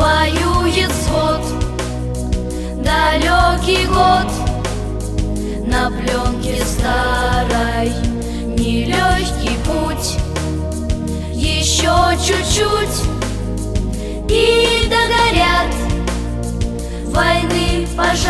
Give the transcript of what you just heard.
воюет свод. Далекий год на пленке старой, нелегкий путь. Еще чуть-чуть